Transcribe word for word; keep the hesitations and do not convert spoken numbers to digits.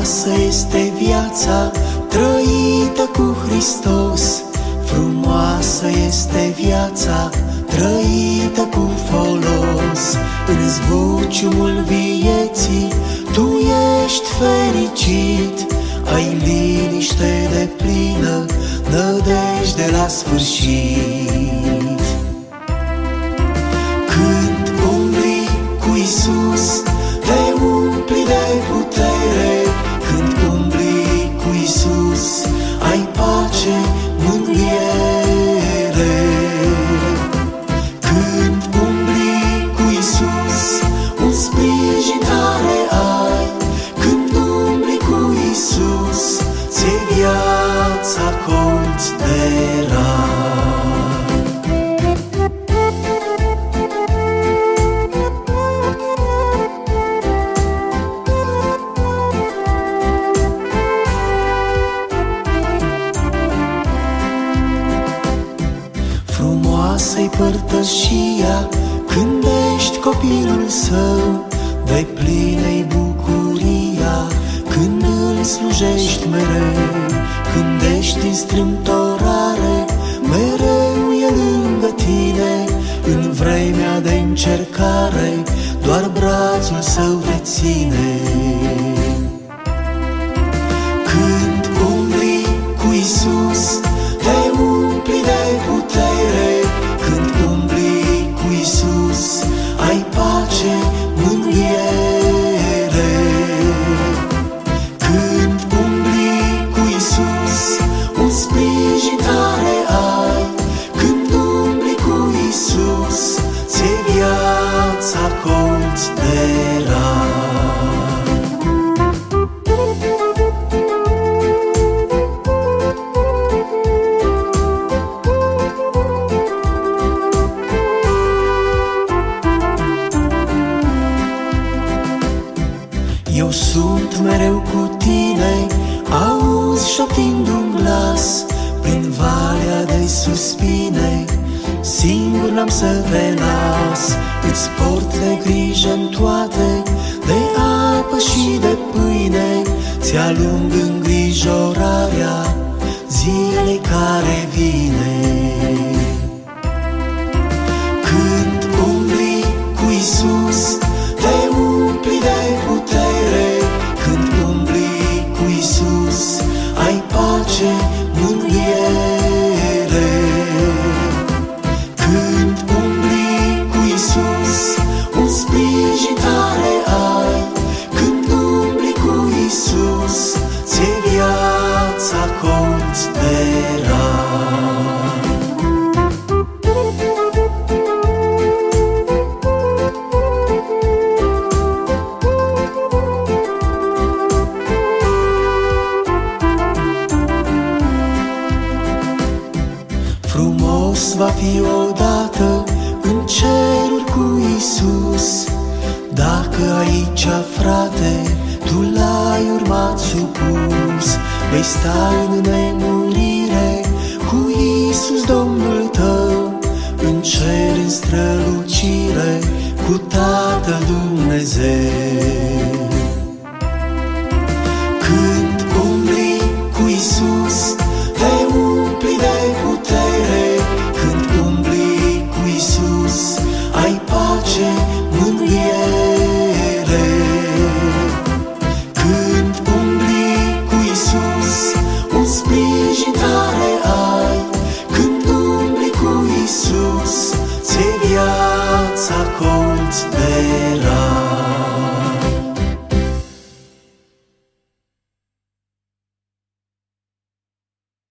Frumoasă este viața trăită cu Hristos, frumoasă este viața trăită cu folos. În zbuciumul vieții tu ești fericit, ai liniște deplină, nădejde la sfârșit. Când umbli cu Iisus, te umpli de putere. Când umbli cu Iisus, ai pace, mângâiere. Când umbli cu Iisus, un sprijin tare ai. Când umbli cu Iisus, ți-e viața colț de rai. Frumoasă-i părtășia când ești copilul său, de plină-i bucuria când îl slujești mereu. Când ești în strâmtorare, mereu e lângă tine. În vremea de încercare, doar brațul său te ține. Când umbli cu Iisus, te umpli de putere. Când umbli cu Iisus, ai pace, mângâiere. Când umbli cu Iisus, un sprijin tare ai. Când umbli cu Iisus, ți-e viața colț de rai. Eu sunt mereu cu tine, auzi șoptind un glas. Prin valea de suspine, singur n-am să te las. Îți port de grijă-n toate, de apă și de pâine. Ți-alung îngrijorarea zilei care vine. Când umbli cu Iisus, te umpli de putere. Când umbli cu Iisus, ai pace, mângâiere. Când umbli cu Iisus, un sprijin tare ai. Când umbli cu Iisus, ți-e viața colț de rai. Frumos va fi odată în ceruri cu Iisus. Dacă aici, frate, tu l-ai urmat supus, vei sta în nemurire cu Iisus Domnul tău, în cer, în strălucire, cu Tatăl Dumnezeu. Când umbli cu Iisus, te umpli de putere. Când umbli cu Iisus, ai pace, mângâiere. Când umbli cu Iisus, un sprijin tare ai. Când umbli cu Iisus, ți-e viața colț de rai.